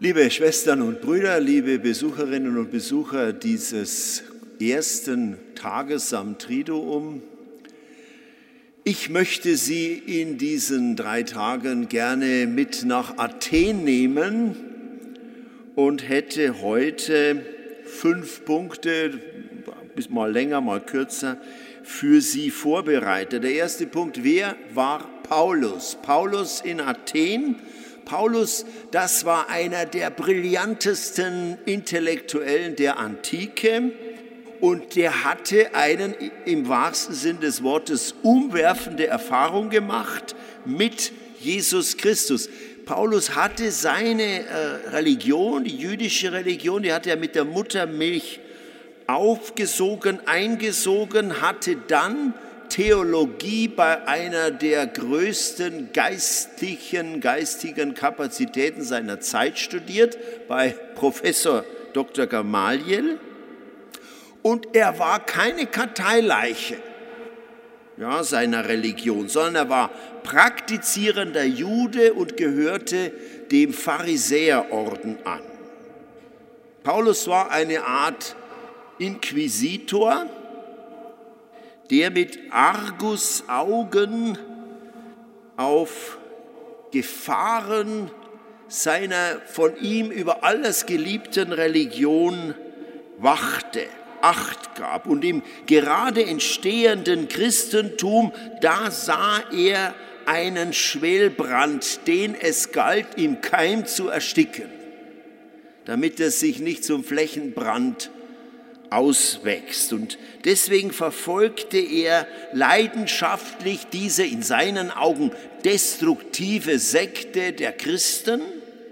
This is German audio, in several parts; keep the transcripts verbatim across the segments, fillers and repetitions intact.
Liebe Schwestern und Brüder, liebe Besucherinnen und Besucher dieses ersten Tages am Triduum, ich möchte Sie in diesen drei Tagen gerne mit nach Athen nehmen und hätte heute fünf Punkte, mal länger, mal kürzer, für Sie vorbereitet. Der erste Punkt: Wer war Paulus? Paulus in Athen. Paulus, das war einer der brillantesten Intellektuellen der Antike und der hatte einen im wahrsten Sinn des Wortes umwerfende Erfahrung gemacht mit Jesus Christus. Paulus hatte seine äh, Religion, die jüdische Religion, die hatte er mit der Muttermilch aufgesogen, eingesogen, hatte dann Theologie bei einer der größten geistlichen, geistigen Kapazitäten seiner Zeit studiert, bei Professor Doktor Gamaliel. Und er war keine Karteileiche ja, seiner Religion, sondern er war praktizierender Jude und gehörte dem Pharisäerorden an. Paulus war eine Art Inquisitor, der mit Argusaugen auf Gefahren seiner von ihm über alles geliebten Religion wachte, Acht gab. Und im gerade entstehenden Christentum, da sah er einen Schwelbrand, den es galt, im Keim zu ersticken, damit es sich nicht zum Flächenbrand auswächst. Und deswegen verfolgte er leidenschaftlich diese in seinen Augen destruktive Sekte der Christen,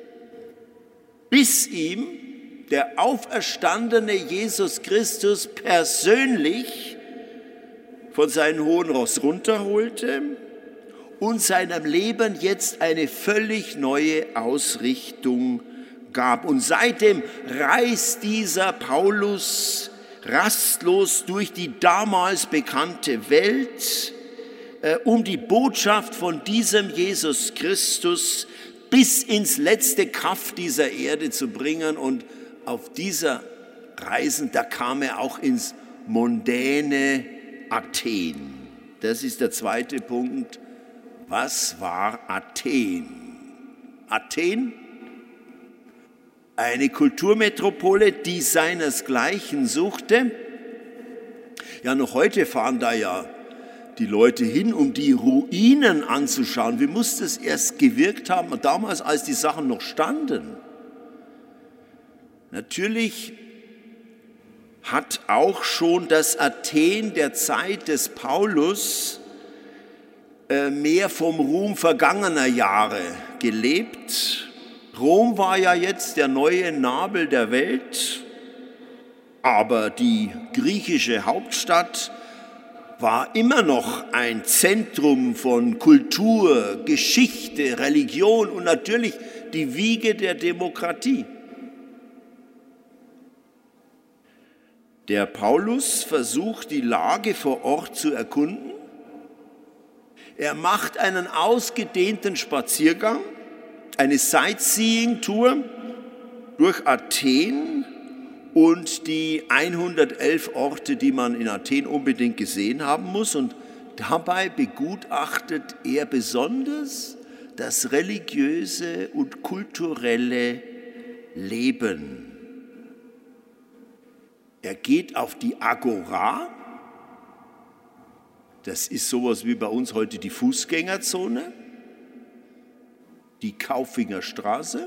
bis ihm der auferstandene Jesus Christus persönlich von seinem hohen Ross runterholte und seinem Leben jetzt eine völlig neue Ausrichtung gab. Und seitdem reist dieser Paulus rastlos durch die damals bekannte Welt, äh, um die Botschaft von diesem Jesus Christus bis ins letzte Kaff dieser Erde zu bringen. Und auf dieser Reise, da kam er auch ins mondäne Athen. Das ist der zweite Punkt. Was war Athen? Athen? Eine Kulturmetropole, die seinesgleichen suchte. Ja, noch heute fahren da ja die Leute hin, um die Ruinen anzuschauen. Wie muss das erst gewirkt haben, damals, als die Sachen noch standen? Natürlich hat auch schon das Athen der Zeit des Paulus äh, mehr vom Ruhm vergangener Jahre gelebt. Rom war ja jetzt der neue Nabel der Welt, aber die griechische Hauptstadt war immer noch ein Zentrum von Kultur, Geschichte, Religion und natürlich die Wiege der Demokratie. Der Paulus versucht, die Lage vor Ort zu erkunden. Er macht einen ausgedehnten Spaziergang, eine Sightseeing-Tour durch Athen und die hundertelf Orte, die man in Athen unbedingt gesehen haben muss. Und dabei begutachtet er besonders das religiöse und kulturelle Leben. Er geht auf die Agora, das ist sowas wie bei uns heute die Fußgängerzone, die Kaufinger Straße,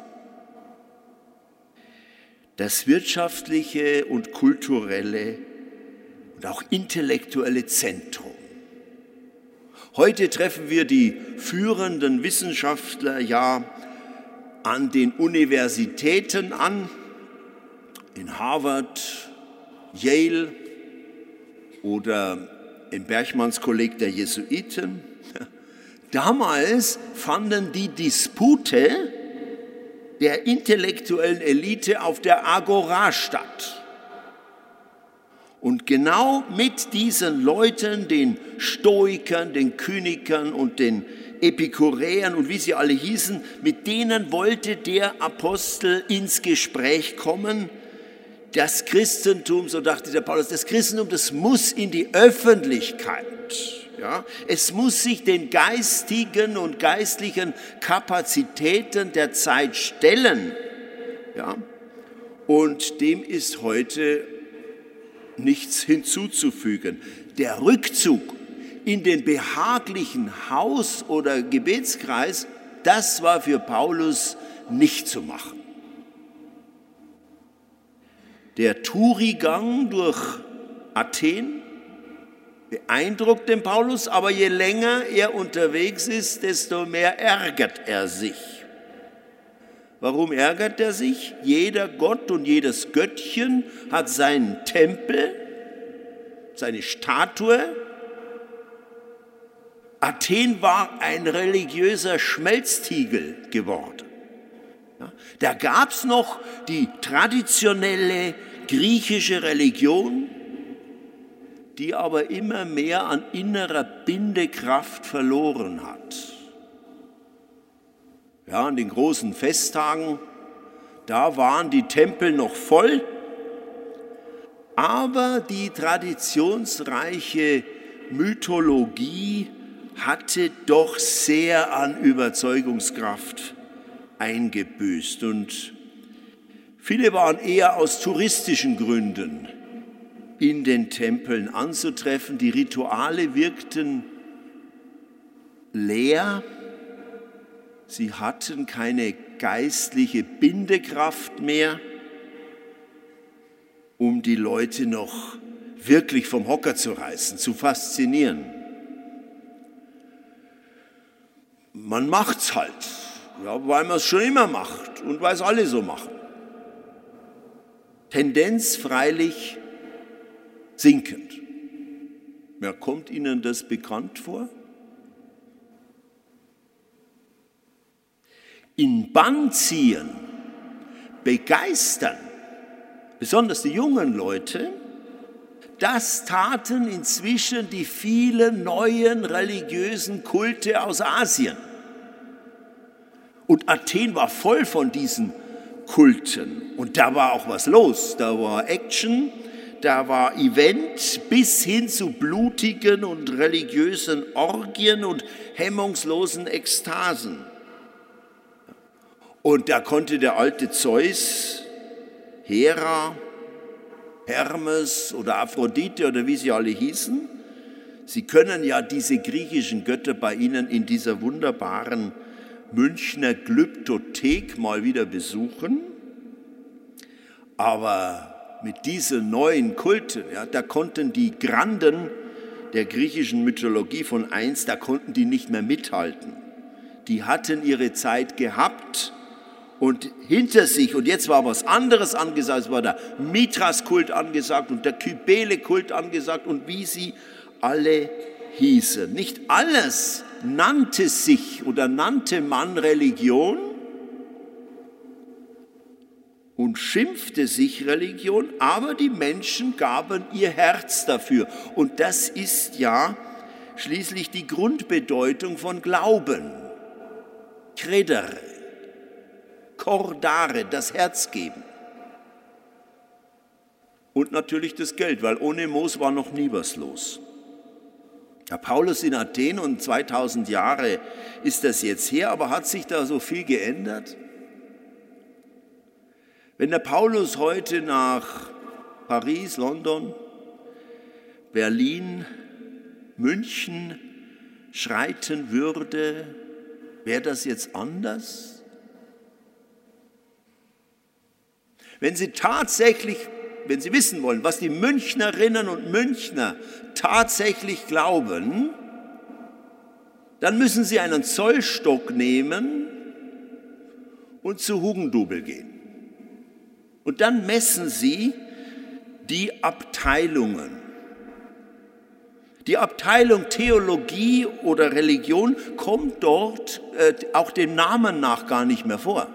das wirtschaftliche und kulturelle und auch intellektuelle Zentrum. Heute treffen wir die führenden Wissenschaftler ja an den Universitäten an, in Harvard, Yale oder im Berchmannskolleg der Jesuiten. Damals fanden die Dispute der intellektuellen Elite auf der Agora statt. Und genau mit diesen Leuten, den Stoikern, den Kynikern und den Epikureern und wie sie alle hießen, mit denen wollte der Apostel ins Gespräch kommen. Das Christentum, so dachte der Paulus, das Christentum, das muss in die Öffentlichkeit. Ja? Es muss sich den geistigen und geistlichen Kapazitäten der Zeit stellen. Ja? Und dem ist heute nichts hinzuzufügen. Der Rückzug in den behaglichen Haus- oder Gebetskreis, das war für Paulus nicht zu machen. Der Tourigang durch Athen beeindruckt den Paulus, aber je länger er unterwegs ist, desto mehr ärgert er sich. Warum ärgert er sich? Jeder Gott und jedes Göttchen hat seinen Tempel, seine Statue. Athen war ein religiöser Schmelztiegel geworden. Ja, da gab es noch die traditionelle griechische Religion, die aber immer mehr an innerer Bindekraft verloren hat. Ja, an den großen Festtagen, da waren die Tempel noch voll, aber die traditionsreiche Mythologie hatte doch sehr an Überzeugungskraft eingebüßt. Und viele waren eher aus touristischen Gründen in den Tempeln anzutreffen. Die Rituale wirkten leer. Sie hatten keine geistliche Bindekraft mehr, um die Leute noch wirklich vom Hocker zu reißen, zu faszinieren. Man macht's halt, ja, weil man es schon immer macht und weil es alle so machen. Tendenz freilich sinkend. Ja, kommt Ihnen das bekannt vor? In Bann ziehen, begeistern, besonders die jungen Leute, das taten inzwischen die vielen neuen religiösen Kulte aus Asien. Und Athen war voll von diesen Kulten. Und da war auch was los. Da war Action, da war Event bis hin zu blutigen und religiösen Orgien und hemmungslosen Ekstasen. Und da konnte der alte Zeus, Hera, Hermes oder Aphrodite oder wie sie alle hießen, Sie können ja diese griechischen Götter bei Ihnen in dieser wunderbaren Münchner Glyptothek mal wieder besuchen. Aber mit diesen neuen Kulten, ja, da konnten die Granden der griechischen Mythologie von einst, da konnten die nicht mehr mithalten. Die hatten ihre Zeit gehabt und hinter sich, und jetzt war was anderes angesagt, es war der Mithras-Kult angesagt und der Kybele-Kult angesagt und wie sie alle hießen. Nicht alles nannte sich oder nannte man Religion und schimpfte sich Religion, aber die Menschen gaben ihr Herz dafür. Und das ist ja schließlich die Grundbedeutung von Glauben. Credere, cordare, das Herz geben. Und natürlich das Geld, weil ohne Moos war noch nie was los. Der Paulus in Athen und zweitausend Jahre ist das jetzt her, aber hat sich da so viel geändert? Wenn der Paulus heute nach Paris, London, Berlin, München schreiten würde, wäre das jetzt anders? Wenn Sie tatsächlich, wenn Sie wissen wollen, was die Münchnerinnen und Münchner tatsächlich glauben, dann müssen Sie einen Zollstock nehmen und zu Hugendubel gehen. Und dann messen Sie die Abteilungen. Die Abteilung Theologie oder Religion kommt dort äh, auch dem Namen nach gar nicht mehr vor.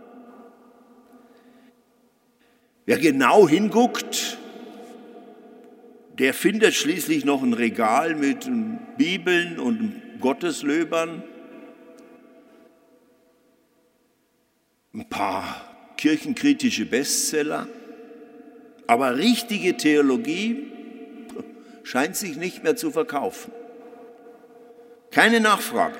Wer genau hinguckt Der findet schließlich noch ein Regal mit Bibeln und Gotteslöbern, ein paar kirchenkritische Bestseller, aber richtige Theologie scheint sich nicht mehr zu verkaufen. Keine Nachfrage.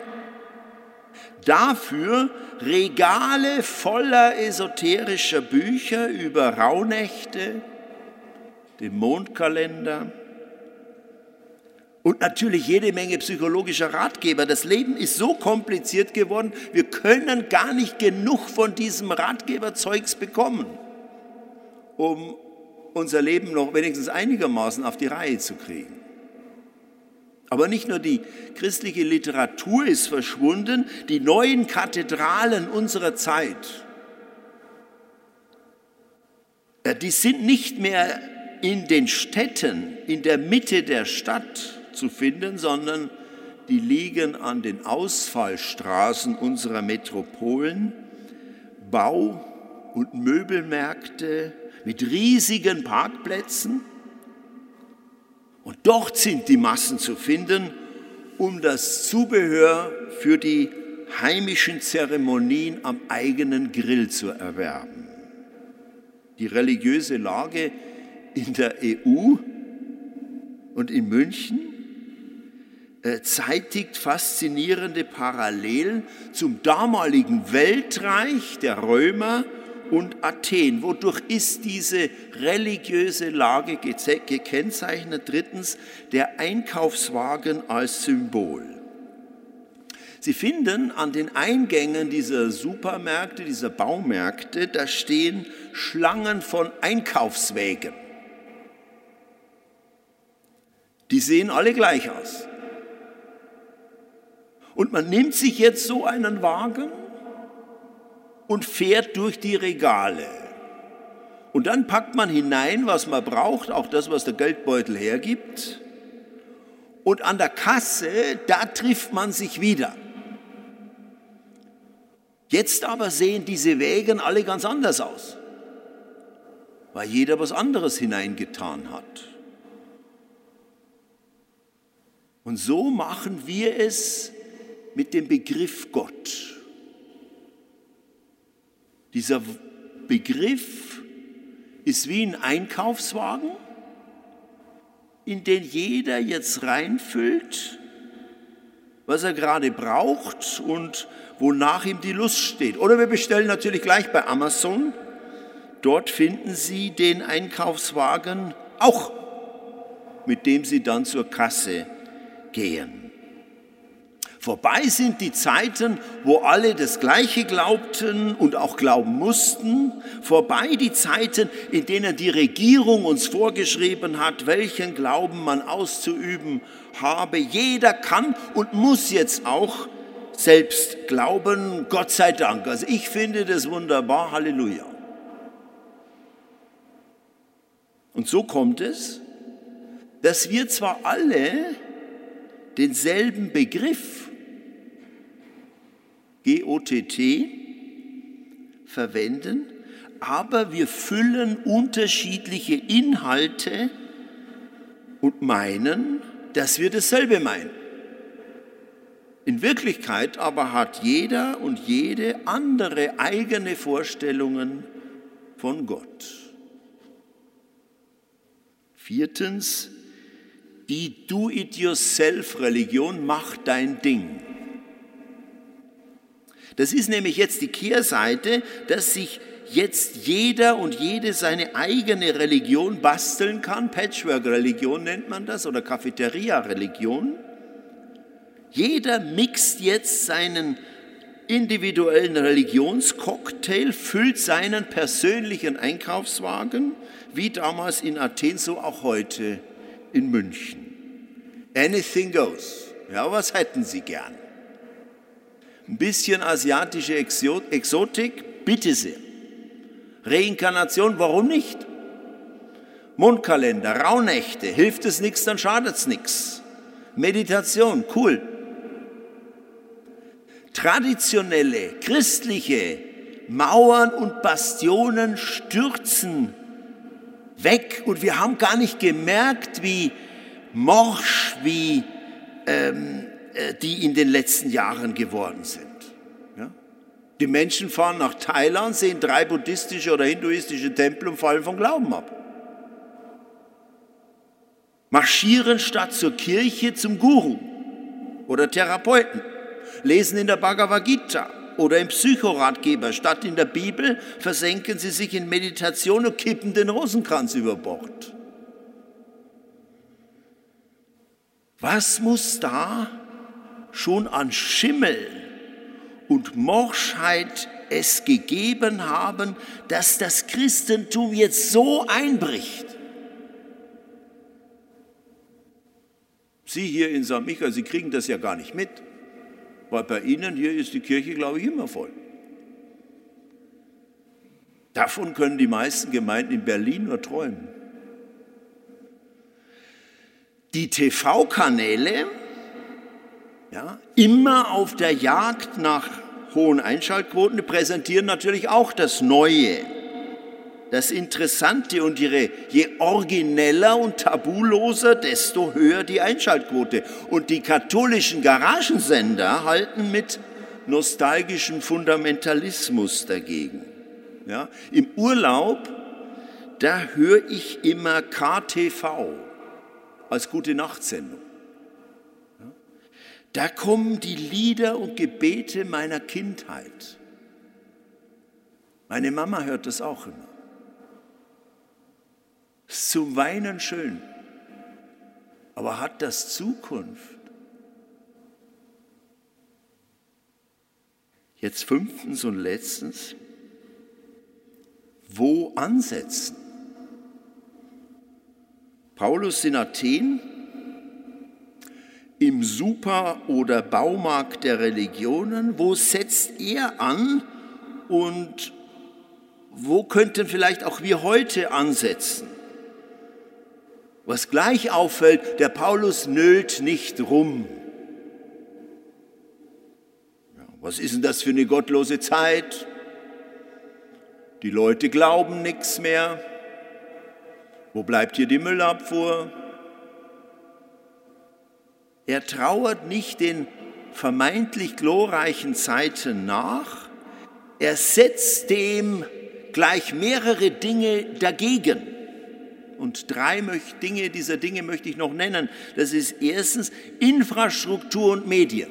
Dafür Regale voller esoterischer Bücher über Rauhnächte, den Mondkalender und natürlich jede Menge psychologischer Ratgeber. Das Leben ist so kompliziert geworden, wir können gar nicht genug von diesem Ratgeberzeugs bekommen, um unser Leben noch wenigstens einigermaßen auf die Reihe zu kriegen. Aber nicht nur die christliche Literatur ist verschwunden, die neuen Kathedralen unserer Zeit, die sind nicht mehr in den Städten, in der Mitte der Stadt zu finden, sondern die liegen an den Ausfallstraßen unserer Metropolen, Bau- und Möbelmärkte mit riesigen Parkplätzen. Und dort sind die Massen zu finden, um das Zubehör für die heimischen Zeremonien am eigenen Grill zu erwerben. Die religiöse Lage in der E U und in München äh, zeitigt faszinierende Parallelen zum damaligen Weltreich der Römer und Athen. Wodurch ist diese religiöse Lage gekennzeichnet? Drittens, der Einkaufswagen als Symbol. Sie finden an den Eingängen dieser Supermärkte, dieser Baumärkte, da stehen Schlangen von Einkaufswägen. Die sehen alle gleich aus. Und man nimmt sich jetzt so einen Wagen und fährt durch die Regale. Und dann packt man hinein, was man braucht, auch das, was der Geldbeutel hergibt. Und an der Kasse, da trifft man sich wieder. Jetzt aber sehen diese Wägen alle ganz anders aus, weil jeder was anderes hineingetan hat. Und so machen wir es mit dem Begriff Gott. Dieser Begriff ist wie ein Einkaufswagen, in den jeder jetzt reinfüllt, was er gerade braucht und wonach ihm die Lust steht. Oder wir bestellen natürlich gleich bei Amazon. Dort finden Sie den Einkaufswagen auch, mit dem Sie dann zur Kasse gehen. Vorbei sind die Zeiten, wo alle das Gleiche glaubten und auch glauben mussten. Vorbei die Zeiten, in denen die Regierung uns vorgeschrieben hat, welchen Glauben man auszuüben habe. Jeder kann und muss jetzt auch selbst glauben, Gott sei Dank. Also ich finde das wunderbar, Halleluja. Und so kommt es, dass wir zwar alle denselben Begriff G O T T verwenden, aber wir füllen unterschiedliche Inhalte und meinen, dass wir dasselbe meinen. In Wirklichkeit aber hat jeder und jede andere eigene Vorstellungen von Gott. Viertens, die Do-it-yourself-Religion macht dein Ding. Das ist nämlich jetzt die Kehrseite, dass sich jetzt jeder und jede seine eigene Religion basteln kann. Patchwork-Religion nennt man das oder Cafeteria-Religion. Jeder mixt jetzt seinen individuellen Religionscocktail, füllt seinen persönlichen Einkaufswagen, wie damals in Athen, so auch heute in München. Anything goes. Ja, was hätten Sie gern? Ein bisschen asiatische Exotik? Bitte sehr. Reinkarnation, warum nicht? Mondkalender, Rauhnächte, hilft es nichts, dann schadet es nichts. Meditation, cool. Traditionelle, christliche Mauern und Bastionen stürzen weg und wir haben gar nicht gemerkt, wie morsch, wie ähm, äh, die in den letzten Jahren geworden sind. Ja? Die Menschen fahren nach Thailand, sehen drei buddhistische oder hinduistische Tempel und fallen vom Glauben ab. Marschieren statt zur Kirche zum Guru oder Therapeuten, lesen in der Bhagavad Gita oder im Psychoratgeber, statt in der Bibel versenken sie sich in Meditation und kippen den Rosenkranz über Bord. Was muss da schon an Schimmel und Morschheit es gegeben haben, dass das Christentum jetzt so einbricht? Sie hier in Sankt Michael, Sie kriegen das ja gar nicht mit, weil bei Ihnen hier ist die Kirche, glaube ich, immer voll. Davon können die meisten Gemeinden in Berlin nur träumen. Die T V-Kanäle, ja, immer auf der Jagd nach hohen Einschaltquoten, präsentieren natürlich auch das Neue, das Interessante und ihre, je origineller und tabuloser, desto höher die Einschaltquote. Und die katholischen Garagensender halten mit nostalgischem Fundamentalismus dagegen. Ja, im Urlaub, da höre ich immer K T V als Gute-Nacht-Sendung. Ja, da kommen die Lieder und Gebete meiner Kindheit. Meine Mama hört das auch immer. Ist zum Weinen schön, aber hat das Zukunft? Jetzt fünftens und letztens, wo ansetzen? Paulus in Athen, im Super- oder Baumarkt der Religionen, wo setzt er an und wo könnten vielleicht auch wir heute ansetzen? Was gleich auffällt, der Paulus nölt nicht rum. Ja, was ist denn das für eine gottlose Zeit? Die Leute glauben nichts mehr. Wo bleibt hier die Müllabfuhr? Er trauert nicht den vermeintlich glorreichen Zeiten nach. Er setzt dem gleich mehrere Dinge dagegen. Und drei Dinge, dieser Dinge möchte ich noch nennen. Das ist erstens Infrastruktur und Medien.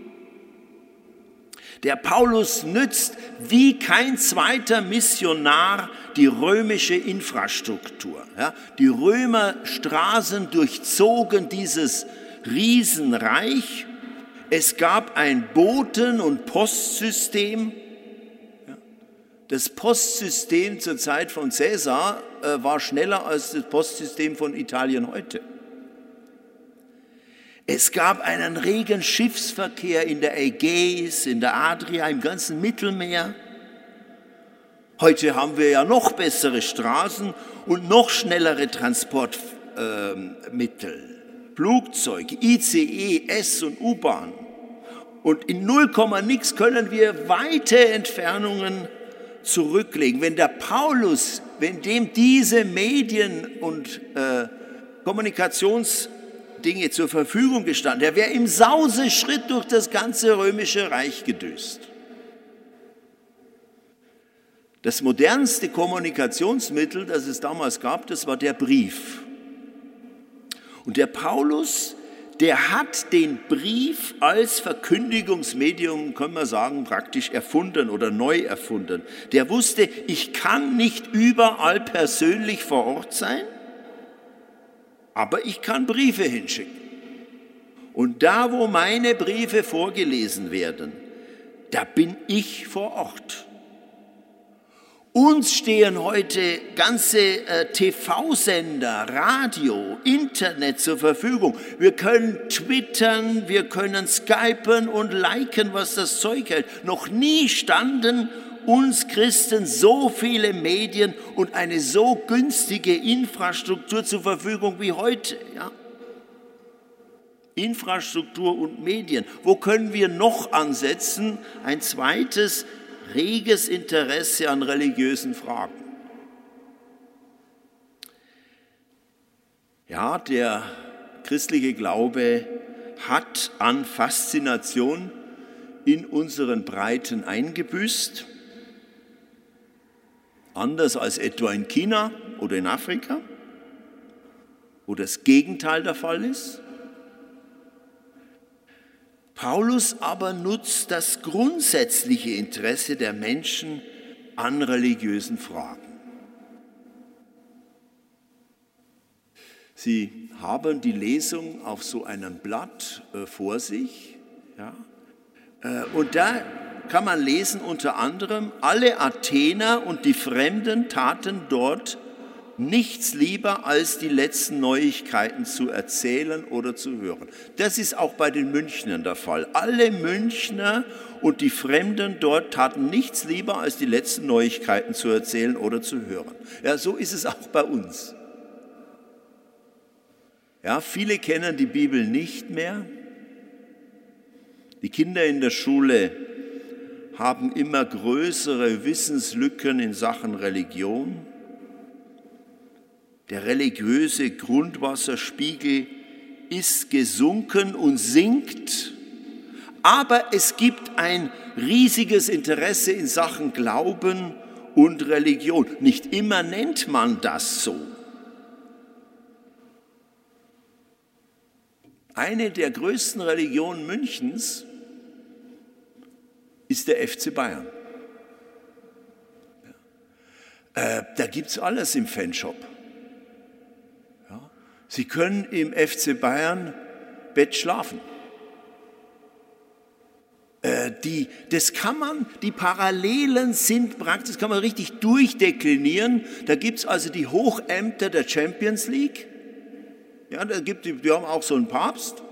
Der Paulus nützt wie kein zweiter Missionar die römische Infrastruktur. Ja, die Römerstraßen durchzogen dieses Riesenreich. Es gab ein Boten- und Postsystem. Das Postsystem zur Zeit von Caesar äh, war schneller als das Postsystem von Italien heute. Es gab einen regen Schiffsverkehr in der Ägäis, in der Adria, im ganzen Mittelmeer. Heute haben wir ja noch bessere Straßen und noch schnellere Transportmittel. Äh, Flugzeug, I C E, S und U-Bahn. Und in null Komma nix können wir weite Entfernungen zurücklegen. Wenn der Paulus, wenn dem diese Medien und äh, Kommunikationsdinge zur Verfügung gestanden, der wäre im Sauseschritt durch das ganze römische Reich gedüst. Das modernste Kommunikationsmittel, das es damals gab, das war der Brief. Und der Paulus, der hat den Brief als Verkündigungsmedium, können wir sagen, praktisch erfunden oder neu erfunden. Der wusste, ich kann nicht überall persönlich vor Ort sein, aber ich kann Briefe hinschicken. Und da, wo meine Briefe vorgelesen werden, da bin ich vor Ort. Uns stehen heute ganze äh, T V-Sender, Radio, Internet zur Verfügung. Wir können twittern, wir können skypen und liken, was das Zeug hält. Noch nie standen uns Christen so viele Medien und eine so günstige Infrastruktur zur Verfügung wie heute. Ja? Infrastruktur und Medien. Wo können wir noch ansetzen? Ein zweites reges Interesse an religiösen Fragen. Ja, der christliche Glaube hat an Faszination in unseren Breiten eingebüßt, anders als etwa in China oder in Afrika, wo das Gegenteil der Fall ist. Paulus aber nutzt das grundsätzliche Interesse der Menschen an religiösen Fragen. Sie haben die Lesung auf so einem Blatt äh, vor sich. Ja? Äh, und da kann man lesen unter anderem, alle Athener und die Fremden taten dort nichts lieber, als die letzten Neuigkeiten zu erzählen oder zu hören. Das ist auch bei den Münchnern der Fall. Alle Münchner und die Fremden dort taten nichts lieber, als die letzten Neuigkeiten zu erzählen oder zu hören. Ja, so ist es auch bei uns. Ja, viele kennen die Bibel nicht mehr. Die Kinder in der Schule haben immer größere Wissenslücken in Sachen Religion. Der religiöse Grundwasserspiegel ist gesunken und sinkt, aber es gibt ein riesiges Interesse in Sachen Glauben und Religion. Nicht immer nennt man das so. Eine der größten Religionen Münchens ist der F C Bayern. Äh, da gibt es alles im Fanshop. Ja. Sie können im F C Bayern Bett schlafen. Äh, die, das kann man, die Parallelen sind praktisch, das kann man richtig durchdeklinieren. Da gibt es also die Hochämter der Champions League. Ja, da gibt, die haben auch so einen Papst.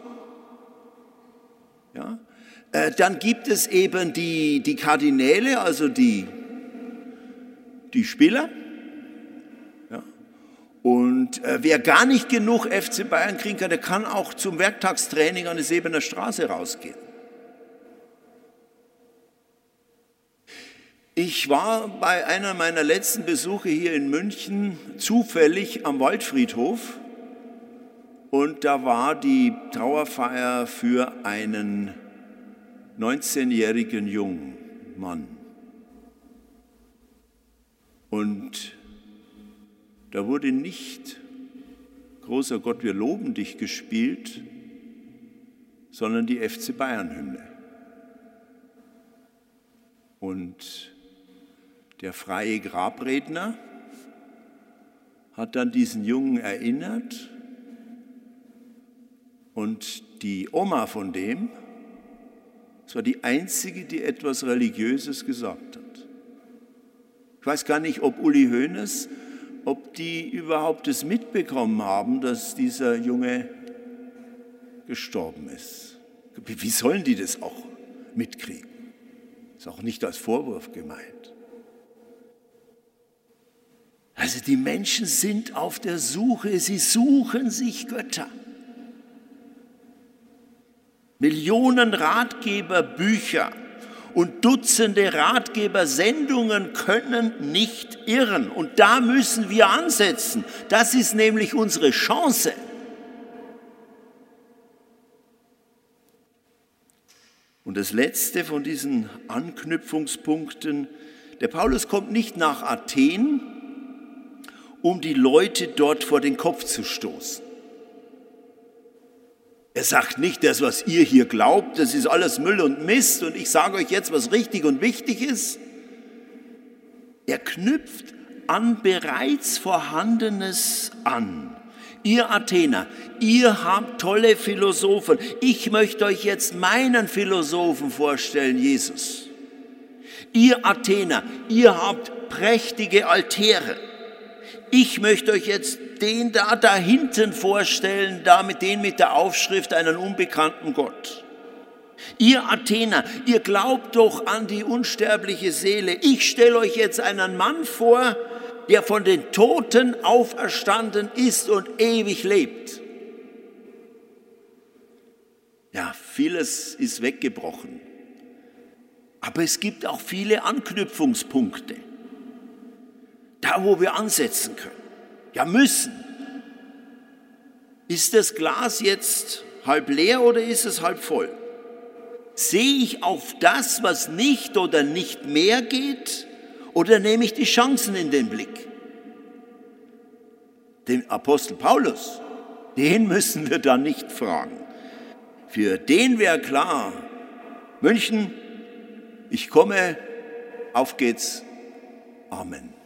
Ja. Äh, dann gibt es eben die, die Kardinäle, also die, die Spieler. Ja. Und äh, wer gar nicht genug F C Bayern kriegen kann, der kann auch zum Werktagstraining an der Sebener Straße rausgehen. Ich war bei einer meiner letzten Besuche hier in München zufällig am Waldfriedhof. Und da war die Trauerfeier für einen neunzehnjährigen jungen Mann. Und da wurde nicht Großer Gott, wir loben dich gespielt, sondern die F C Bayern-Hymne. Und der freie Grabredner hat dann diesen Jungen erinnert. Und die Oma von dem, das war die einzige, die etwas Religiöses gesagt hat. Ich weiß gar nicht, ob Uli Hoeneß, ob die überhaupt es mitbekommen haben, dass dieser Junge gestorben ist. Wie sollen die das auch mitkriegen? Ist auch nicht als Vorwurf gemeint. Also die Menschen sind auf der Suche, sie suchen sich Götter. Millionen Ratgeberbücher und Dutzende Ratgebersendungen können nicht irren. Und da müssen wir ansetzen. Das ist nämlich unsere Chance. Und das letzte von diesen Anknüpfungspunkten, der Paulus kommt nicht nach Athen, um die Leute dort vor den Kopf zu stoßen. Er sagt nicht, das, was ihr hier glaubt, das ist alles Müll und Mist und ich sage euch jetzt, was richtig und wichtig ist. Er knüpft an bereits Vorhandenes an. Ihr Athener, ihr habt tolle Philosophen. Ich möchte euch jetzt meinen Philosophen vorstellen, Jesus. Ihr Athener, ihr habt prächtige Altäre. Ich möchte euch jetzt den da da hinten vorstellen, da mit den mit der Aufschrift einen unbekannten Gott. Ihr Athener, ihr glaubt doch an die unsterbliche Seele. Ich stelle euch jetzt einen Mann vor, der von den Toten auferstanden ist und ewig lebt. Ja, vieles ist weggebrochen. Aber es gibt auch viele Anknüpfungspunkte. Da, wo wir ansetzen können. Ja, müssen. Ist das Glas jetzt halb leer oder ist es halb voll? Sehe ich auf das, was nicht oder nicht mehr geht, oder nehme ich die Chancen in den Blick? Den Apostel Paulus, den müssen wir dann nicht fragen. Für den wäre klar, München, ich komme, auf geht's, Amen.